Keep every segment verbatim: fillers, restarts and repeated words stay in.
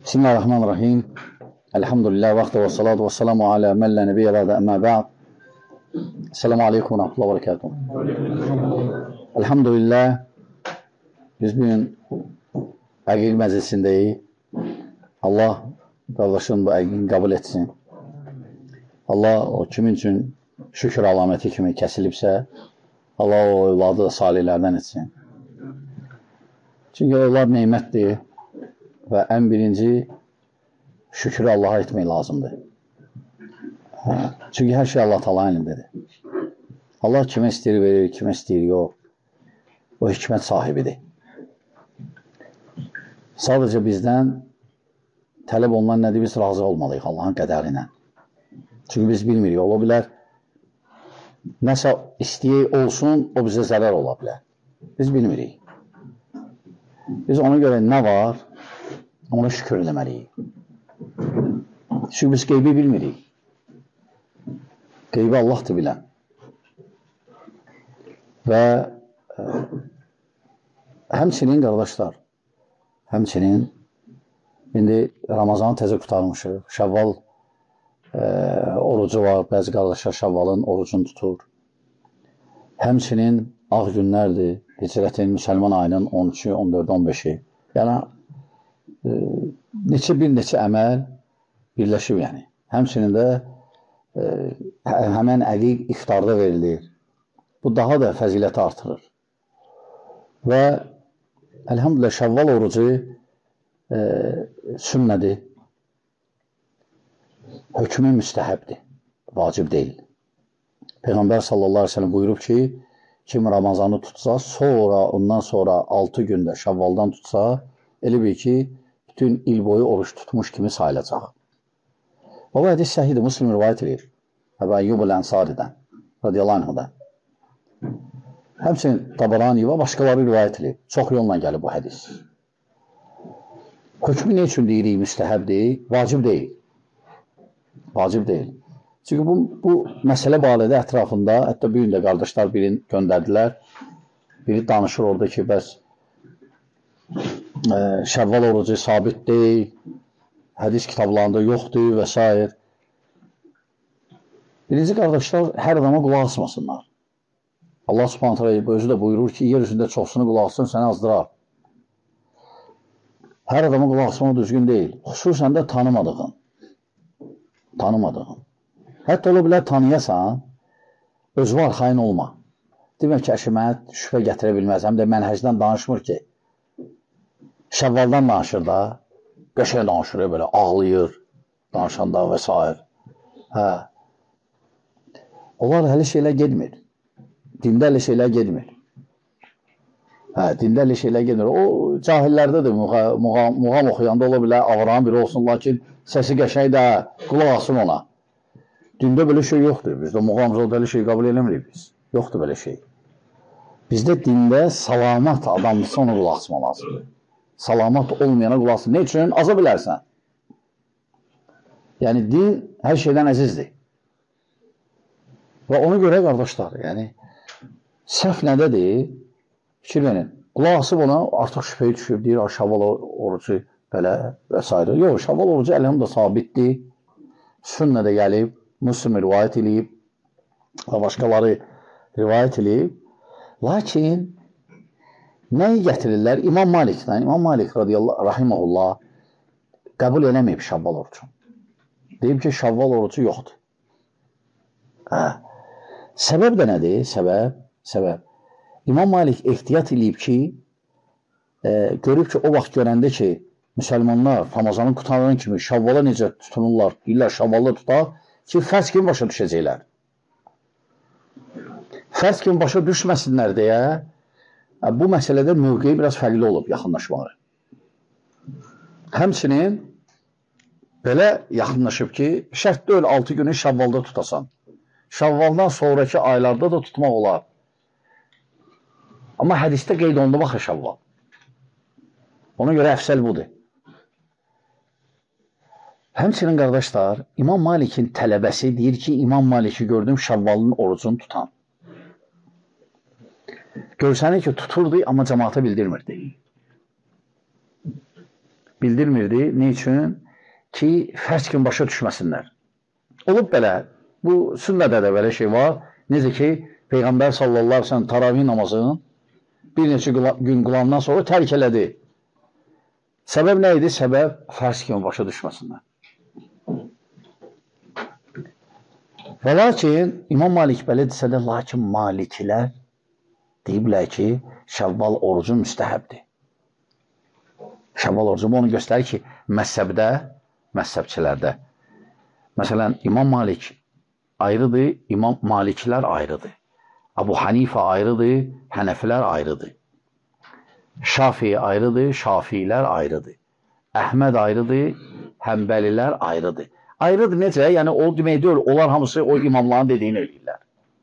Bismillahirrahmanirrahim. Elhamdülillah vaxtı və salatu və salamu alə mən lə nəbiyyə bədə əmmə bə'd. Selamu aleykum və rahmetullah və barakatuhu. Elhamdülillah biz bugün əqiq məclisindəyik. Allah qardaşın bu əqiqini qəbul etsin. Allah o kimin üçün şükür alaməti kimi kəsilibsə, Allah o evladı da salihlərdən etsin. Çünki onlar neymətdir və ən birinci şükrü Allaha etmək lazımdır. Çünki hər şey Allah Taala'nın elindədir. Allah kimə istəyir verir, kimə istəyir yox. O hikmət sahibidir. Sadəcə bizdən tələb olunan nədir? Biz razı olmalıyıq Allahın qədəri ilə. Çünki biz bilmirik, ola bilər nəsə istəyək olsun, o bizə zərər ola bilər. Biz bilmirik. Biz ona görə nə var? Ona şükür eləməliyik. Çünki biz qeybi bilmirik. Qeybi Allahdır bilən. Və e, həmçinin qardaşlar, həmçinin indi Ramazanı təzə qutarmışıq. Şəvval e, orucu var. Bəzi qardaşlar Şəvvalın orucunu tutur. Həmçinin ağ günlərdir. Hicrətin müsəlman ayının on üçü, on dördü, on beşi. Yəni, e, neçə bir neçə əməl birləşib yəni. Həmçinin də e, həmən əqiq iftarda verilir. Bu daha da fəziləti artırır. Və əlhamdülillah Şəvval orucu e, sünnədir. Hökmü müstəhəbdir. Vacib deyil. Peyğəmbər sallallahu aleyhi ve sellem buyurub ki, kim Ramazanı tutsa, sonra, ondan sonra altı gündə Şəvvaldan tutsa, elə bil ki, bütün il boyu oruç tutmuş kimi sayılacaq. O hədis səhihdir, Müslim rivayət edir. Əbu Əyyub el-Ənsaridən, radiyallahu anhudan. Həmçinin Tabarani və başqaları rivayət edir. Çox yolla gəlir bu hədis. Hökmü ne üçün deyirik müstəhəbdir? Vacib deyil. Vacib deyil. Çünki bu, bu məsələ barədə ətrafında, hətta bir gün də qardaşlar birini göndərdilər. Biri danışır orada ki, bəs e, Şəvval orucu sabit deyil, hədis kitablarında yoxdur və s. Birinci qardaşlar hər adama qulaq asmasınlar. Allah Subhanahu taala özü də buyurur ki, yer üzündə çoxsunu qulaq assın, səni azdırar. Hər adama qulaq asmaq düzgün deyil. Xüsusən də tanımadığın. Tanımadığın. Hətta ola bilər tanıyasan, öz var, xain olma. Demək ki, əşimət şübhə gətirə bilməz. Həm də mənhəcdən danışmır ki, Şəvvaldan danışır da, qəşəng danışır, belə ağlayır, danışanda və s. Hə. Onlar hələ şeylər gedmir. Dində hələ şeylər gedmir. Hə, dində hələ şeylər gedmir. O, cahillərdə də muğam, muğam oxuyanda ola bilər, avran biri olsun, lakin səsi qəşəng də qulaq asın ona. Dində belə şey yoxdur. Bizdə muğamzada belə şey qəbul eləmirik biz. Yoxdur belə şey. Bizdə dində salamat adamlısı ona qulaq asma lazımdır. Salamat olmayana qulaq asma. Ne üçün? Aza bilərsən. Yəni, din hər şeydən əzizdir. Və ona görə, qardaşlar, yəni, səhv nədədir? Fikir verin. Qulaq asıb ona artıq şübhəyə düşüb, deyir, Şəvval orucu belə və s. Yox, Şəvval orucu əlhamdülillah sabitdir. Sünnədə gəlib. Müslim rivayət edib və başqaları rivayət edib. Lakin nəyi gətirirlər? İmam Malikdən, İmam Malik radiyallahu rahiməhullah qəbul eləməyib Şəvval orucu. Deyib ki, Şəvval orucu yoxdur. Hə. Səbəb də nədir? Səbəb, səbəb. İmam Malik ehtiyat edib ki, e, görüb ki, o vaxt görəndə ki, müsəlmanlar Ramazanın qutarılan kimi Şəvvala necə tutunurlar, deyirlər Şəvvalda tutar, ki, fərz kimi başa düşəcəklər. Fərz kimi başa düşməsinlər deyə, bu məsələdə mövqeyi biraz fərqli olub, yaxınlaşmaları. Həmçinin belə yaxınlaşıb ki, şərt deyil altı günü Şəvvalda tutasan. Şəvvaldan sonraki aylarda da tutmaq olar. Amma hədisdə qeyd olundu, baxı Şəvval. Ona görə əfsəl budur. Həmçinin qardaşlar, İmam Malikin tələbəsi deyir ki, İmam Maliki gördüm Şəvvalın orucunu tutan. Görsəni ki, tuturdu, amma cəmaata bildirmirdi. bildirmirdi. Ne üçün? Ki, fərz kimi başa düşməsinlər. Olub belə, bu sünnədə də belə şey var. Necə ki, Peyğəmbər sallallahu aleyhi ve sellem taravih namazını bir neçə gün qılandan sonra tərk elədi. Səbəb nə idi? Səbəb fərz kimi başa düşməsinlər. Və lakin, İmam Malik belə desə də, lakin Malikilər deyiblər ki, Şəvval orucu müstəhəbdir. Şəvval orucu onu göstərir ki, məzhəbdə, məzhəbçilərdə, məsələn, İmam Malik ayrıdır, İmam Maliklər ayrıdır. Abu Hanifə ayrıdır, Hənəfilər ayrıdır. Şafii ayrıdır, Şafilər ayrıdır. Əhməd ayrıdır, Həmbəlilər ayrıdır. Ayrıdır necə? Yəni, o demək deyil, onlar hamısı o imamların dediyini eləyirlər.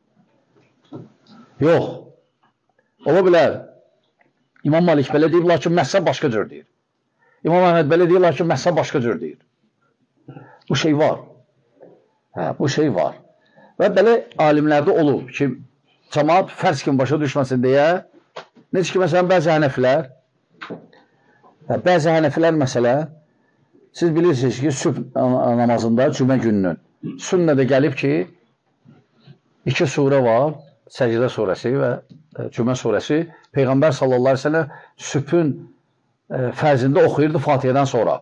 Yox. Ola bilər. İmam Malik belə deyir, lakin məhzəb başqa cür deyir. İmam Əhməd belə deyir, lakin məhzəb başqa cür deyir. Bu şey var. Hə, bu şey var. Və belə alimlərdə olub ki, cəmaat fərz kimi başa düşməsin deyə, necə ki, məsələn, bəzi hənəflər, bəzi hənəflər məsələ, siz bilirsiniz ki, sübh namazında cümə gününün sünnədə gəlib ki, iki surə var, Səcdə surəsi və Cümə surəsi. Peyğəmbər sallallahu aleyhi ve sellem sübhün fərzində oxuyurdu Fatihədən sonra.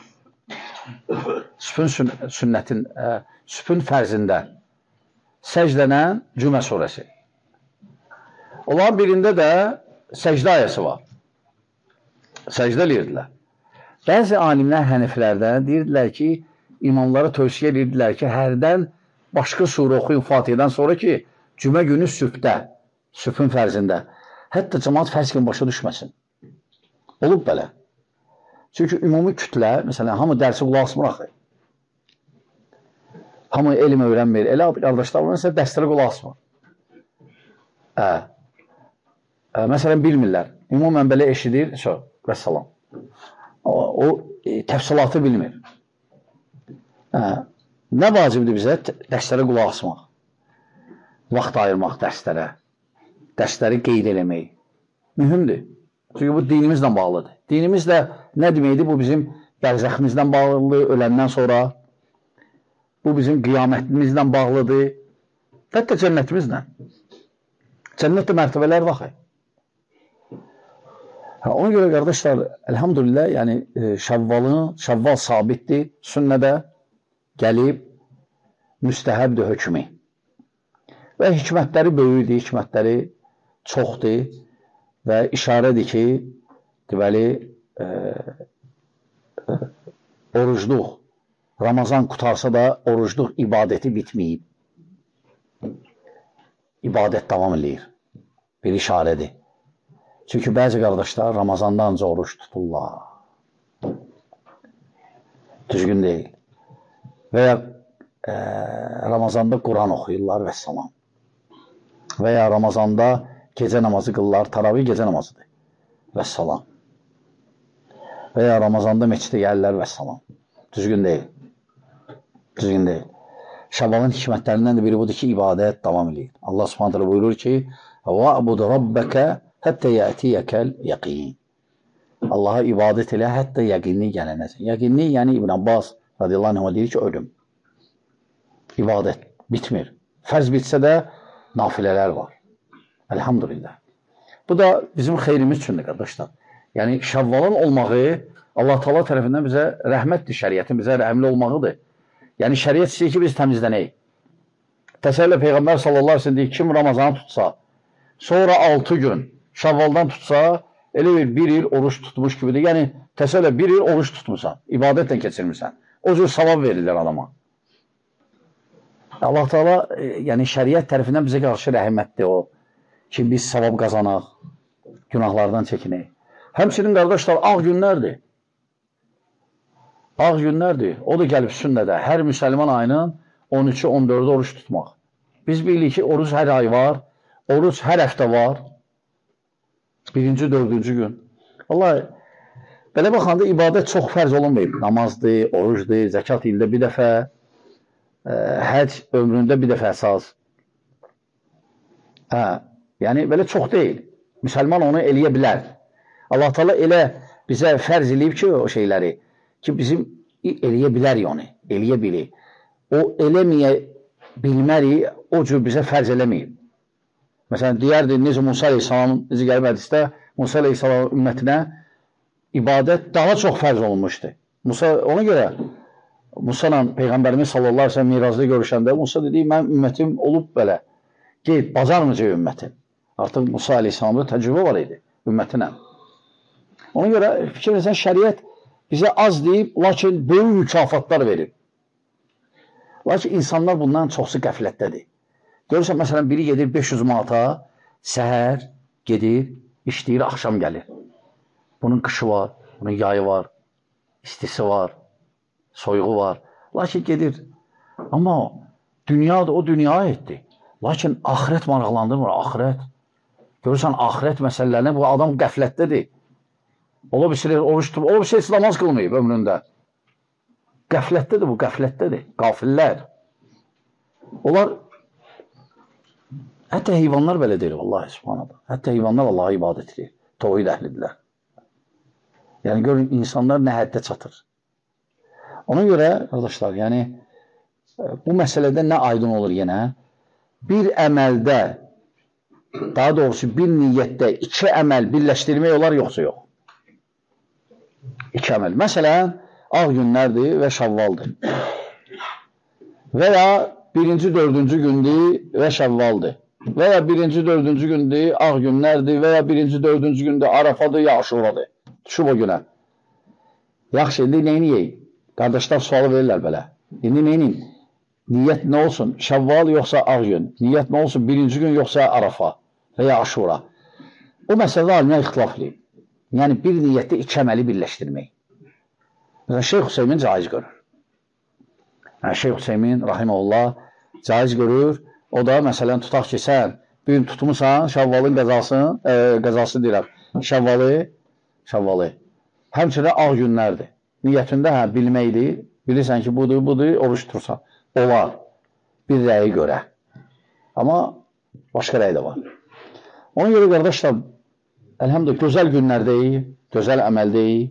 Sübhün sünnətin, sübhün fərzində səcdənən Cümə surəsi. Onların birində də səcdə ayəsi var. Səcdə eləyirdilər. Bəzi alimlər hənəflərdən deyirdilər ki, imamlara tövsiyə edirdilər ki, hərdən başqa surə oxuyun Fatihədən sonra ki, cümə günü sübhdə, sübhün fərzində. Hətta cəmaat fərz kimi başa düşməsin. Olub belə. Çünki ümumi kütlə, məsələn, hamı dərsi qulaq asmır axı. Hamı elm öyrənmir. Elə qardaşlar var, məsələn, dərslərə qulaq asmır. Hə. Məsələn, bilmirlər. Ümumən belə eşidir, və salam. O, o e, təfsilatı bilmir. Hə. Nə vacibdir bizə? Dərslərə qulaq asmaq. Vaxt ayırmaq dərslərə. Dərsləri qeyd eləmək. Mühümdür. Çünki bu dinimizlə bağlıdır. Dinimiz də nə deməkdir? Bu bizim bərzəximizdən bağlıdır, öləndən sonra. Bu bizim qiyamətimizlə bağlıdır. Hətta cənnətimizlə. Cənnətdə mərtəbələr var. Ona görə, qardaşlar, əlhamdülillah, yəni Şəvvalın, Şəvval sabitdir, sünnədə gəlib, müstəhəbdir hökmü. Və hikmətləri böyüdür, hikmətləri çoxdur və işarədir ki, deməli, e, e, orucluq, Ramazan qutarsa da orucluq ibadəti bitməyib. İbadət davam edir. Bir işarədir. Çünki bəzi qardaşlar Ramazanda ancaq oruç tuturlar. Düzgün deyil. Və ya e, Ramazanda Quran oxuyurlar və salam. Və ya Ramazanda gecə namazı qılırlar, taravih gecə namazıdır və salam. Və ya Ramazanda meçidə gəlirlər və salam. Düzgün deyil. Düzgün deyil. Şəvvalın hikmətlərindən də biri budur ki, ibadət davam edir. Allah subhanət hələ buyurur ki, وَعْبُدْ رَبَّكَ həttə yətiyəkəl yəqin. Allaha ibadət elə, hətta yəqinlik gələnəsən. Yəqinlik, yəni İbn Abbas radiyallahu anh deyir ki, ölüm. İbadət bitmir. Fərz bitsə də nafilələr var. Elhamdülillah. Bu da bizim xeyrimiz üçündür, qardaşlar. Yəni, Şəvvalın olmağı Allah Taala tərəfindən bizə rəhmətdir, şəriətin bizə rəhmli olmağıdır. Yəni, şəriət istəyir ki, biz təmizlənək. Təsəllə Peyğəmbər sallallahu aleyhi ve sellem deyir, kim Ramazanı tutsa, sonra altı gün Şəvvaldan tutsa, elə bir, bir il oruç tutmuş gibidir. Yəni, təsəllə bir il oruç tutmuşsan, ibadətlə keçirmirsən. O cür savab verirlər adama. Allah Taala, yəni şəriət tərəfindən bizə qarşı rəhmətdir o ki, biz savab qazanaq, günahlardan çəkinək. Həmçinin qardaşlar, ağ günlərdir. Ağ günlərdir. O da gəlib sünnədə. Hər müsəlman ayının on üçü on dördü oruç tutmaq. Biz bilirik ki, oruç hər ay var, oruç hər həftə var. Birinci, dördüncü gün. Vallahi, belə baxanda ibadət çox fərz olunmayıb. Namazdır, orucdur, zəkat ildə bir dəfə, ə, həc ömründə bir dəfə əsas. Hə, yəni, belə çox deyil. Müsəlman onu eləyə bilər. Allah Taala elə bizə fərz eləyib ki, o şeyləri ki, bizim eləyə bilərik onu, eləyə bilik. O eləməyə bilmərik, o cür bizə fərz eləməyib. Məsələn, deyərdi, necə Musa Aleyhisselam, necə gəlib hədisdə, Musa Aleyhisselam ümmətinə ibadət daha çox fərz olunmuşdu. Musa, ona görə Musa ilə Peyğəmbərimiz sallallahu aleyhi ve sellem mirazda görüşəndə Musa dedi, mən ümmətim olub belə, qeyd, bacarmayacaq ümmətim. Artıq Musa Aleyhisselamda təcrübə var idi ümmətinə. Ona görə fikir etsən, şəriət bizə az deyib, lakin böyük mükafatlar verib. Lakin insanlar bundan çoxsu qəflətdədir. Görürsən, məsələn, biri gedir beş yüz manata, səhər gedir, işləyir, axşam gəlir. Bunun qışı var, bunun yayı var, istisi var, soyuğu var. Lakin gedir. Amma dünya da o dünya etdi. Lakin axirət maraqlandırmır, axirət. Görürsən, axirət məsələlərini bu adam qəflətdədir. Ola bir şey, oruç tutub, ola bir şey namaz qılmayıb ömründə. Qəflətdədir bu, qəflətdədir. Qafillər. Onlar, hətta heyvanlar belə deyir, vallahi subhanallah. Hətta heyvanlar Allah'a ibadət edir. Toğid əhlidirlər. Yəni, görün, insanlar nə həddə çatır. Ona görə, qardaşlar, yəni, bu məsələdə nə aydın olur yenə? Bir əməldə, daha doğrusu bir niyyətdə iki əməl birləşdirmək olar, yoxsa yox. İki əməl. Məsələn, ağ günlərdir və şəvvaldır. Və ya birinci, dördüncü gündür və şəvvaldır. Və ya birinci, dördüncü gündür, ağ günlərdir və ya birinci, dördüncü gündür, Arafadır, ya Aşuradır. Düşüb o günə. Yaxşı, indi neyini yeyib? Qardaşlar sualı verirlər belə. İndi neyini? Niyyət nə olsun? Şəvval yoxsa ağ gün? Niyyət nə olsun? Birinci gün yoxsa Arafa və ya Aşura? O məsələdə alimlər ixtilaf edib. Yəni, bir niyyətdə iki əməli birləşdirmək. Məsələn, Şeyx Hüseymin caiz görür. Yəni, Şeyx Hüseymin, rahiməhullah, caiz görür. O da, məsələn, tutaq ki, sən bir gün tutmusan, şəvvalın qəzasını, e, qəzası deyirəm, şəvvalı, şəvvalı. Həmçində ağ günlərdir. Niyyətində, hə, bilməkdir. Bilirsən ki, budur, budur, oruç tutursan. Olar. Bir rəyi görə. Amma başqa rəy də var. Ona görə, qardaşlar, əlhamdülillah, gözəl günlərdəyik, gözəl əməldəyik,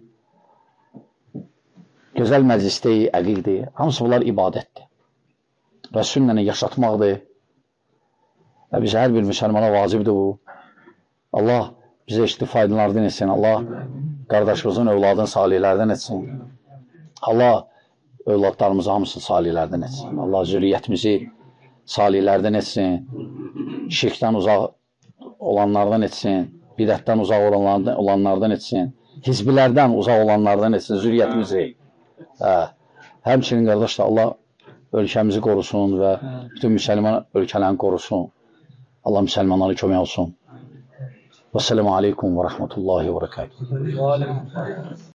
gözəl məclisdəyik, əqiqdir. Hamısı bunlar ibadətdir. Və sünnəni yaşatmaqdır. Və bizə hər bir müsəlmana vacibdir bu. Allah bizə eşitli faydalardan etsin. Allah qardaşımızın övladını salihlərdən etsin. Allah övladlarımızı hamısını salihlərdən etsin. Allah zürriyyətimizi salihlərdən etsin. Şirkdən uzaq olanlardan etsin. Bidətdən uzaq olanlardan, olanlardan etsin. Hizbilərdən uzaq olanlardan etsin. Zürriyyətimizi. Hə. Həmçinin qardaşlar, Allah ölkəmizi qorusun və bütün müsəlman ölkələrini qorusun. Allah müsəlmanları kömək olsun. Və sələmu aleykum və rəhmətullahi və bərəkətuhu.